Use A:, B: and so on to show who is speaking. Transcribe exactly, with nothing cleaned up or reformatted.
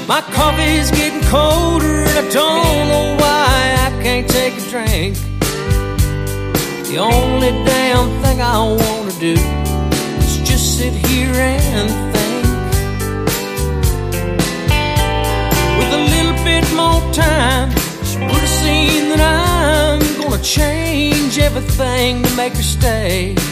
A: My coffee's getting colder and I don't know why I can't take a drink. The only damn thing I want to do is just sit here and think. With a little bit more time, she would have seen that I'm gonna change everything to make her stay.